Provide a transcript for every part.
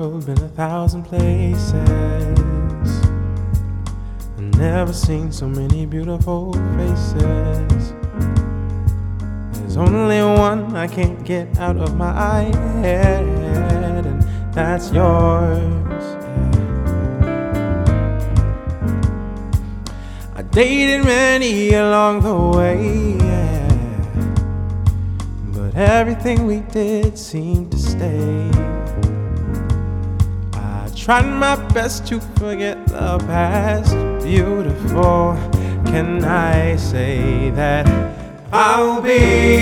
world, been 1,000 places. I've never seen so many beautiful faces. There's only one I can't get out of my head, and that's yours. I dated many along the way, but everything we did seemed to stay. I tried my best to forget the past. Beautiful, can I say that I'll be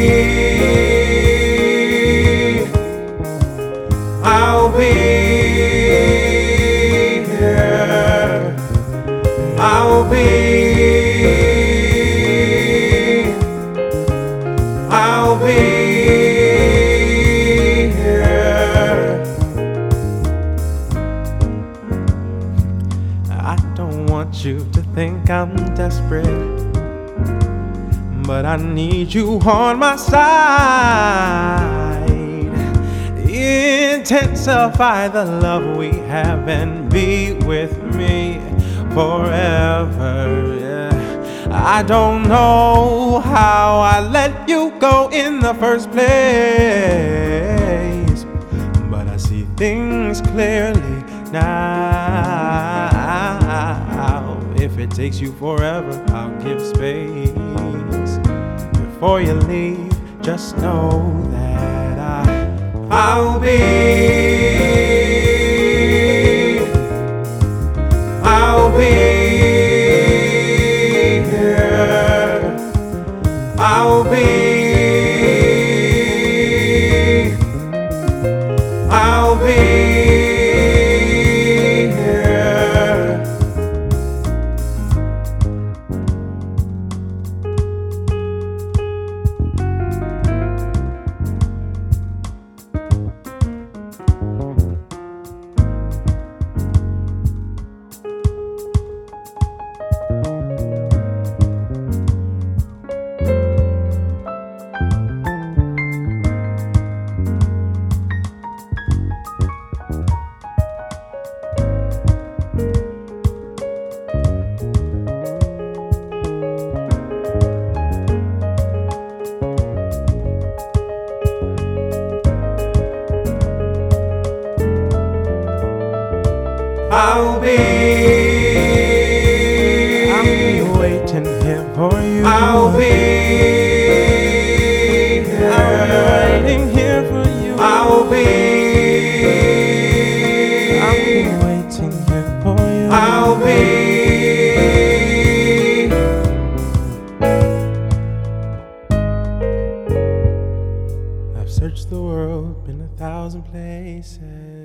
here. I'll be here. I don't want you to think I'm desperate, but I need you on my side. Intensify the love we have and be with me forever. Yeah. I don't know how I let you go in the first place, but I see things clearly now. If it takes you forever, I'll give space. Before you leave, just know that I'll be here. I'll be here. I'll be waiting here for you. I'll be waiting here for you. I'll be waiting here for you. I'll be I've searched the world, been 1,000 places.